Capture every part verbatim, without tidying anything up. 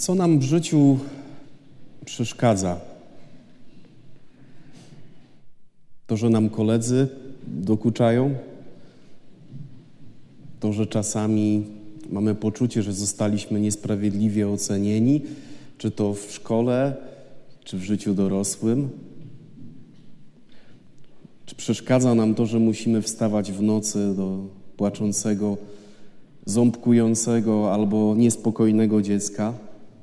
Co nam w życiu przeszkadza? To, że nam koledzy dokuczają? To, że czasami mamy poczucie, że zostaliśmy niesprawiedliwie ocenieni? Czy to w szkole, czy w życiu dorosłym? Czy przeszkadza nam to, że musimy wstawać w nocy do płaczącego, ząbkującego albo niespokojnego dziecka?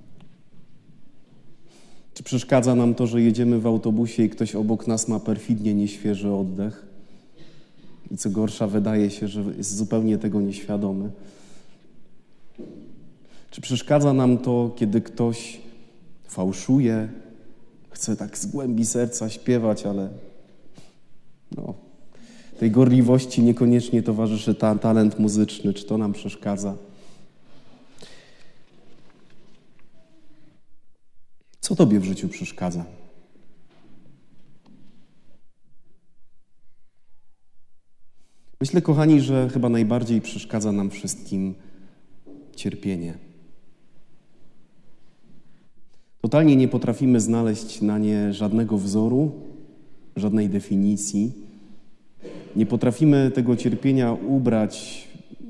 Czy przeszkadza nam to, że jedziemy w autobusie i ktoś obok nas ma perfidnie nieświeży oddech? I co gorsza, wydaje się, że jest zupełnie tego nieświadomy. Czy przeszkadza nam to, kiedy ktoś fałszuje, chce tak z głębi serca śpiewać, ale no, tej gorliwości niekoniecznie towarzyszy ta, talent muzyczny. Czy to nam przeszkadza? Co tobie w życiu przeszkadza? Myślę, kochani, że chyba najbardziej przeszkadza nam wszystkim cierpienie. Totalnie nie potrafimy znaleźć na nie żadnego wzoru, żadnej definicji. Nie potrafimy tego cierpienia ubrać,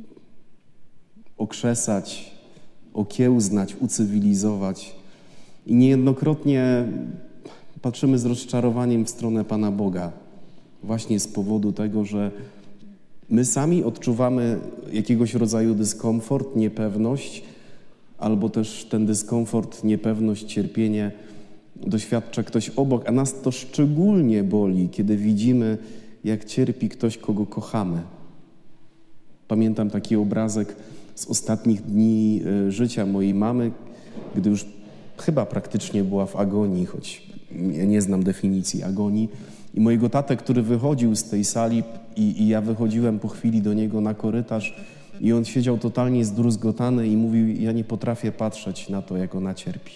okrzesać, okiełznać, ucywilizować. I niejednokrotnie patrzymy z rozczarowaniem w stronę Pana Boga. Właśnie z powodu tego, że my sami odczuwamy jakiegoś rodzaju dyskomfort, niepewność, albo też ten dyskomfort, niepewność, cierpienie doświadcza ktoś obok, a nas to szczególnie boli, kiedy widzimy, jak cierpi ktoś, kogo kochamy. Pamiętam taki obrazek z ostatnich dni życia mojej mamy, gdy już chyba praktycznie była w agonii, choć ja nie znam definicji agonii. I mojego tatę, który wychodził z tej sali i, i ja wychodziłem po chwili do niego na korytarz i on siedział totalnie zdruzgotany i mówił: ja nie potrafię patrzeć na to, jak ona cierpi.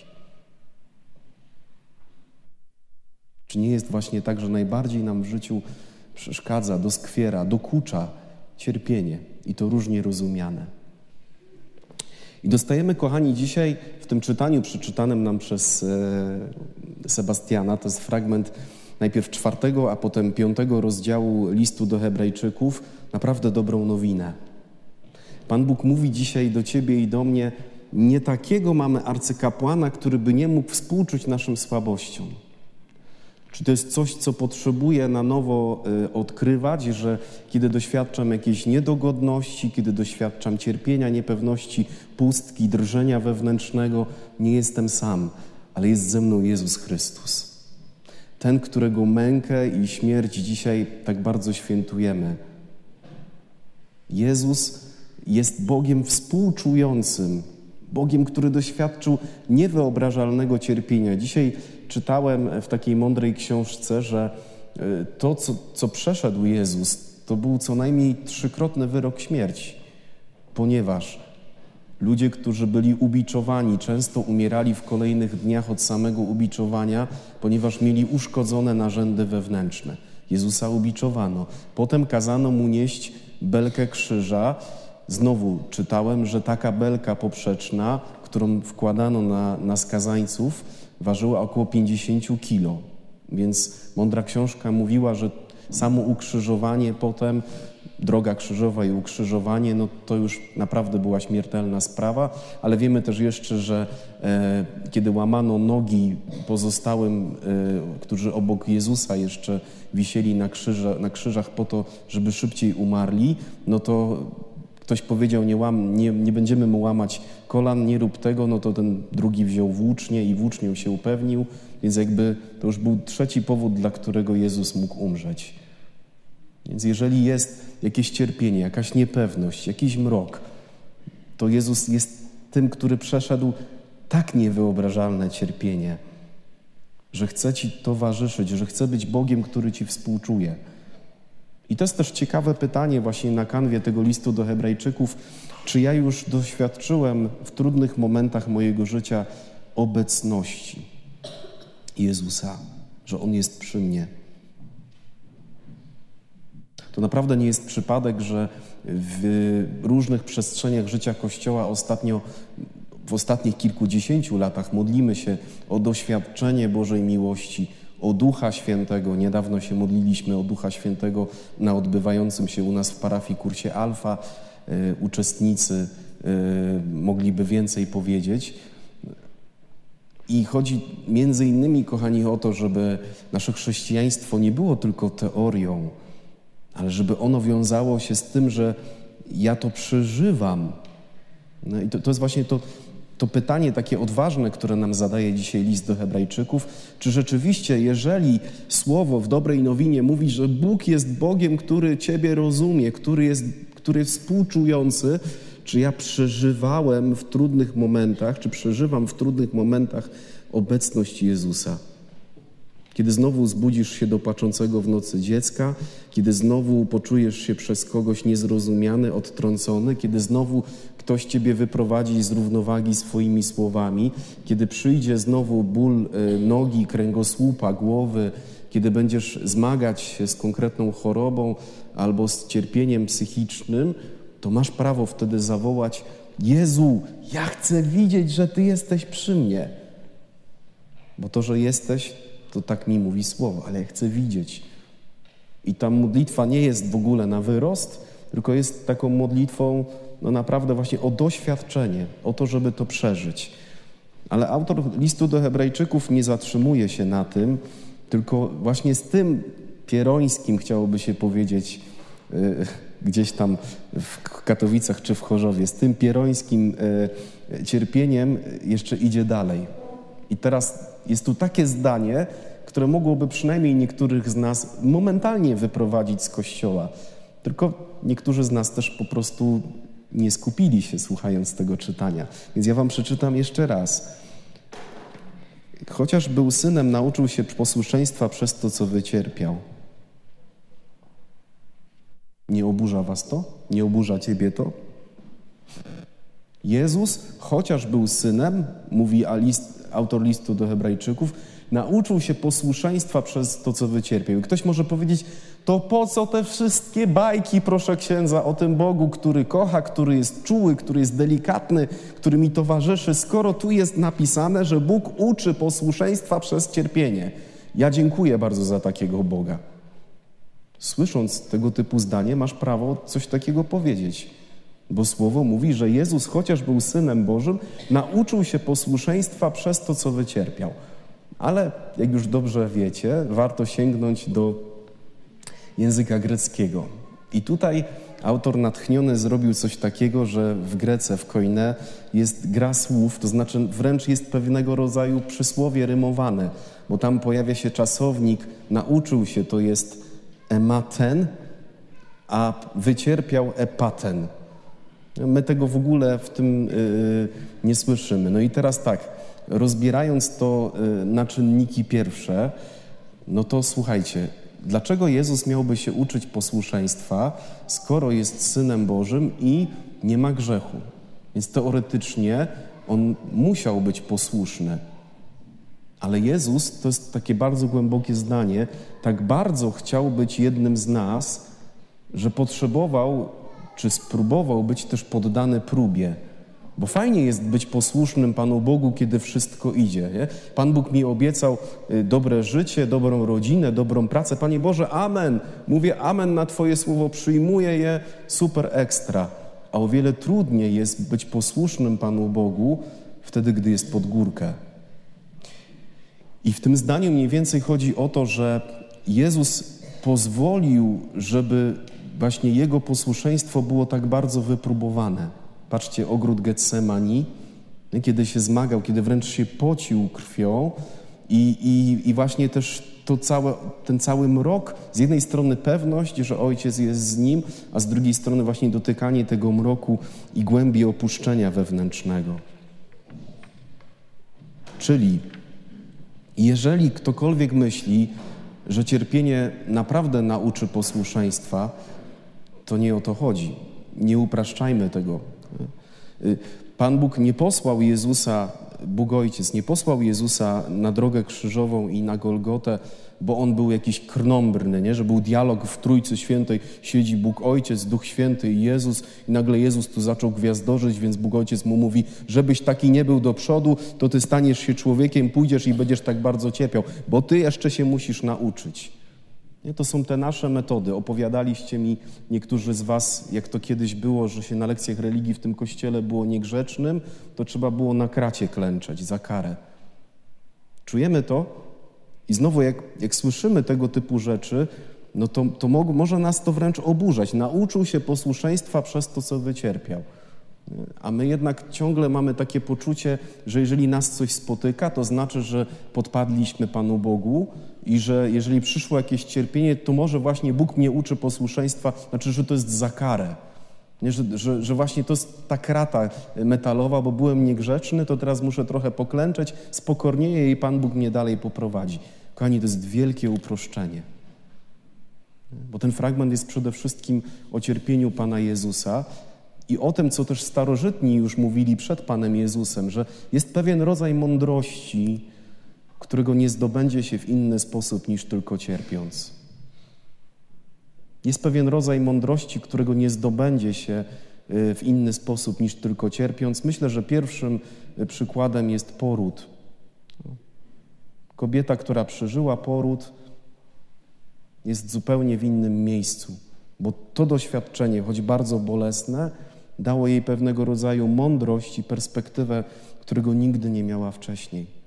Czy nie jest właśnie tak, że najbardziej nam w życiu przeszkadza, doskwiera, dokucza cierpienie i to różnie rozumiane? I dostajemy, kochani, dzisiaj w tym czytaniu przeczytanym nam przez e, Sebastiana, to jest fragment najpierw czwartego, a potem piątego rozdziału listu do Hebrajczyków, naprawdę dobrą nowinę. Pan Bóg mówi dzisiaj do ciebie i do mnie: nie takiego mamy arcykapłana, który by nie mógł współczuć naszym słabościom. Czy to jest coś, co potrzebuję na nowo y, odkrywać, że kiedy doświadczam jakiejś niedogodności, kiedy doświadczam cierpienia, niepewności, pustki, drżenia wewnętrznego, nie jestem sam, ale jest ze mną Jezus Chrystus. Ten, którego mękę i śmierć dzisiaj tak bardzo świętujemy. Jezus jest Bogiem współczującym, Bogiem, który doświadczył niewyobrażalnego cierpienia. Dzisiaj czytałem w takiej mądrej książce, że to, co, co przeszedł Jezus, to był co najmniej trzykrotny wyrok śmierci, ponieważ ludzie, którzy byli ubiczowani, często umierali w kolejnych dniach od samego ubiczowania, ponieważ mieli uszkodzone narządy wewnętrzne. Jezusa ubiczowano. Potem kazano mu nieść belkę krzyża. Znowu czytałem, że taka belka poprzeczna, którą wkładano na, na skazańców, ważyła około pięćdziesiąt kilo. Więc mądra książka mówiła, że samo ukrzyżowanie potem, droga krzyżowa i ukrzyżowanie, no to już naprawdę była śmiertelna sprawa, ale wiemy też jeszcze, że e, kiedy łamano nogi pozostałym, e, którzy obok Jezusa jeszcze wisieli na, krzyża, na krzyżach po to, żeby szybciej umarli, no to ktoś powiedział: nie, łam, nie, nie będziemy mu łamać kolan, nie rób tego, no to ten drugi wziął włócznię i włócznią się upewnił, więc jakby to już był trzeci powód, dla którego Jezus mógł umrzeć. Więc jeżeli jest jakieś cierpienie, jakaś niepewność, jakiś mrok, to Jezus jest tym, który przeszedł tak niewyobrażalne cierpienie, że chce ci towarzyszyć, że chce być Bogiem, który ci współczuje. I to jest też ciekawe pytanie właśnie na kanwie tego listu do Hebrajczyków, czy ja już doświadczyłem w trudnych momentach mojego życia obecności Jezusa, że On jest przy mnie. To naprawdę nie jest przypadek, że w różnych przestrzeniach życia Kościoła ostatnio w ostatnich kilkudziesięciu latach modlimy się o doświadczenie Bożej miłości, o Ducha Świętego. Niedawno się modliliśmy o Ducha Świętego na odbywającym się u nas w parafii kursie Alfa. Y, uczestnicy y, mogliby więcej powiedzieć. I chodzi między innymi, kochani, o to, żeby nasze chrześcijaństwo nie było tylko teorią, ale żeby ono wiązało się z tym, że ja to przeżywam. No i to, to jest właśnie to, to pytanie takie odważne, które nam zadaje dzisiaj list do Hebrajczyków. Czy rzeczywiście, jeżeli Słowo w dobrej nowinie mówi, że Bóg jest Bogiem, który Ciebie rozumie, który jest, który jest współczujący, czy ja przeżywałem w trudnych momentach, czy przeżywam w trudnych momentach obecność Jezusa? Kiedy znowu zbudzisz się do płaczącego w nocy dziecka, kiedy znowu poczujesz się przez kogoś niezrozumiany, odtrącony, kiedy znowu ktoś Ciebie wyprowadzi z równowagi swoimi słowami, kiedy przyjdzie znowu ból nogi, kręgosłupa, głowy, kiedy będziesz zmagać się z konkretną chorobą albo z cierpieniem psychicznym, to masz prawo wtedy zawołać: Jezu, ja chcę widzieć, że Ty jesteś przy mnie. Bo to, że jesteś, to tak mi mówi Słowo, ale ja chcę widzieć. I ta modlitwa nie jest w ogóle na wyrost, tylko jest taką modlitwą no naprawdę właśnie o doświadczenie, o to, żeby to przeżyć. Ale autor listu do Hebrajczyków nie zatrzymuje się na tym, tylko właśnie z tym pierońskim, chciałoby się powiedzieć, yy, gdzieś tam w Katowicach czy w Chorzowie, z tym pierońskim yy, cierpieniem jeszcze idzie dalej. I teraz jest tu takie zdanie, które mogłoby przynajmniej niektórych z nas momentalnie wyprowadzić z Kościoła. Tylko niektórzy z nas też po prostu nie skupili się, słuchając tego czytania. Więc ja wam przeczytam jeszcze raz. Chociaż był synem, nauczył się posłuszeństwa przez to, co wycierpiał. Nie oburza was to? Nie oburza ciebie to? Jezus, chociaż był synem, mówi list, autor listu do Hebrajczyków, nauczył się posłuszeństwa przez to, co wycierpiał. I ktoś może powiedzieć: to po co te wszystkie bajki, proszę księdza, o tym Bogu, który kocha, który jest czuły, który jest delikatny, który mi towarzyszy, skoro tu jest napisane, że Bóg uczy posłuszeństwa przez cierpienie. Ja dziękuję bardzo za takiego Boga. Słysząc tego typu zdanie, masz prawo coś takiego powiedzieć. Bo Słowo mówi, że Jezus, chociaż był Synem Bożym, nauczył się posłuszeństwa przez to, co wycierpiał. Ale, jak już dobrze wiecie, warto sięgnąć do języka greckiego. I tutaj autor natchniony zrobił coś takiego, że w Grece, w koine, jest gra słów, to znaczy wręcz jest pewnego rodzaju przysłowie rymowane, bo tam pojawia się czasownik, nauczył się, to jest ematen, a wycierpiał epaten. My tego w ogóle w tym yy, nie słyszymy. No i teraz tak, rozbierając to yy, na czynniki pierwsze, no to słuchajcie, dlaczego Jezus miałby się uczyć posłuszeństwa, skoro jest Synem Bożym i nie ma grzechu? Więc teoretycznie On musiał być posłuszny. Ale Jezus, to jest takie bardzo głębokie zdanie, tak bardzo chciał być jednym z nas, że potrzebował czy spróbował być też poddany próbie. Bo fajnie jest być posłusznym Panu Bogu, kiedy wszystko idzie. Nie? Pan Bóg mi obiecał dobre życie, dobrą rodzinę, dobrą pracę. Panie Boże, amen. Mówię amen na Twoje słowo, przyjmuję je, super ekstra. A o wiele trudniej jest być posłusznym Panu Bogu wtedy, gdy jest pod górkę. I w tym zdaniu mniej więcej chodzi o to, że Jezus pozwolił, żeby właśnie Jego posłuszeństwo było tak bardzo wypróbowane. Patrzcie, ogród Getsemani, kiedy się zmagał, kiedy wręcz się pocił krwią i, i, i właśnie też to całe, ten cały mrok, z jednej strony pewność, że Ojciec jest z Nim, a z drugiej strony właśnie dotykanie tego mroku i głębi opuszczenia wewnętrznego. Czyli jeżeli ktokolwiek myśli, że cierpienie naprawdę nauczy posłuszeństwa, to nie o to chodzi. Nie upraszczajmy tego. Pan Bóg nie posłał Jezusa Bóg Ojciec nie posłał Jezusa na drogę krzyżową i na Golgotę, bo On był jakiś krnąbrny, nie? Że był dialog w Trójcy Świętej, siedzi Bóg Ojciec, Duch Święty i Jezus i nagle Jezus tu zaczął gwiazdorzyć, więc Bóg Ojciec mu mówi, żebyś taki nie był do przodu, to ty staniesz się człowiekiem, pójdziesz i będziesz tak bardzo cierpiał, bo ty jeszcze się musisz nauczyć. Nie, to są te nasze metody. Opowiadaliście mi niektórzy z was, jak to kiedyś było, że się na lekcjach religii w tym kościele było niegrzecznym, to trzeba było na kracie klęczeć za karę. Czujemy to? I znowu, jak, jak słyszymy tego typu rzeczy, no to, to mo- może nas to wręcz oburzać. Nauczył się posłuszeństwa przez to, co wycierpiał. A my jednak ciągle mamy takie poczucie, że jeżeli nas coś spotyka, to znaczy, że podpadliśmy Panu Bogu i że jeżeli przyszło jakieś cierpienie, to może właśnie Bóg mnie uczy posłuszeństwa, znaczy, że to jest za karę. Nie, że, że, że właśnie to jest ta krata metalowa, bo byłem niegrzeczny, to teraz muszę trochę poklęczeć, spokornieję i Pan Bóg mnie dalej poprowadzi. Kochani, to jest wielkie uproszczenie. Bo ten fragment jest przede wszystkim o cierpieniu Pana Jezusa i o tym, co też starożytni już mówili przed Panem Jezusem, że jest pewien rodzaj mądrości, którego nie zdobędzie się w inny sposób niż tylko cierpiąc. Jest pewien rodzaj mądrości, którego nie zdobędzie się w inny sposób niż tylko cierpiąc. Myślę, że pierwszym przykładem jest poród. Kobieta, która przeżyła poród, jest zupełnie w innym miejscu, bo to doświadczenie, choć bardzo bolesne, dało jej pewnego rodzaju mądrość i perspektywę, którego nigdy nie miała wcześniej.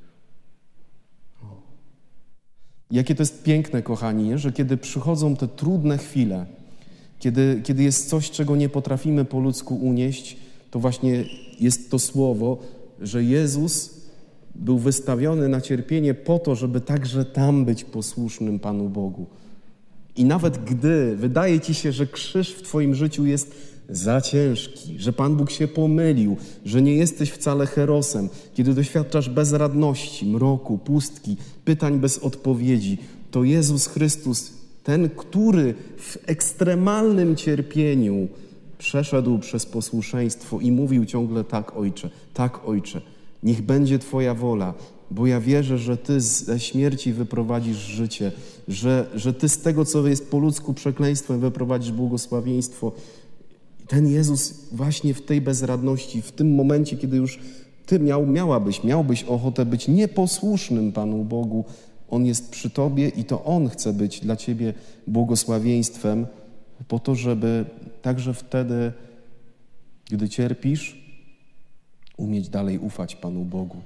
Jakie to jest piękne, kochani, że kiedy przychodzą te trudne chwile, kiedy, kiedy jest coś, czego nie potrafimy po ludzku unieść, to właśnie jest to słowo, że Jezus był wystawiony na cierpienie po to, żeby także tam być posłusznym Panu Bogu. I nawet gdy wydaje ci się, że krzyż w twoim życiu jest za ciężki, że Pan Bóg się pomylił, że nie jesteś wcale herosem, kiedy doświadczasz bezradności, mroku, pustki, pytań bez odpowiedzi, to Jezus Chrystus, ten, który w ekstremalnym cierpieniu przeszedł przez posłuszeństwo i mówił ciągle tak, Ojcze, tak, Ojcze, niech będzie Twoja wola, bo ja wierzę, że Ty ze śmierci wyprowadzisz życie, że, że Ty z tego, co jest po ludzku przekleństwem, wyprowadzisz błogosławieństwo. Ten Jezus właśnie w tej bezradności, w tym momencie, kiedy już Ty miał, miałabyś, miałbyś ochotę być nieposłusznym Panu Bogu, On jest przy Tobie i to On chce być dla Ciebie błogosławieństwem po to, żeby także wtedy, gdy cierpisz, umieć dalej ufać Panu Bogu.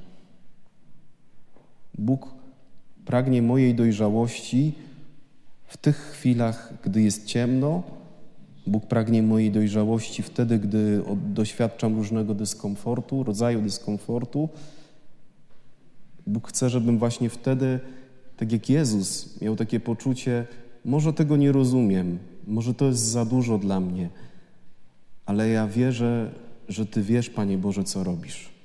Bóg pragnie mojej dojrzałości w tych chwilach, gdy jest ciemno. Bóg pragnie mojej dojrzałości wtedy, gdy doświadczam różnego dyskomfortu, rodzaju dyskomfortu. Bóg chce, żebym właśnie wtedy, tak jak Jezus, miał takie poczucie, może tego nie rozumiem, może to jest za dużo dla mnie, ale ja wierzę, że Ty wiesz, Panie Boże, co robisz.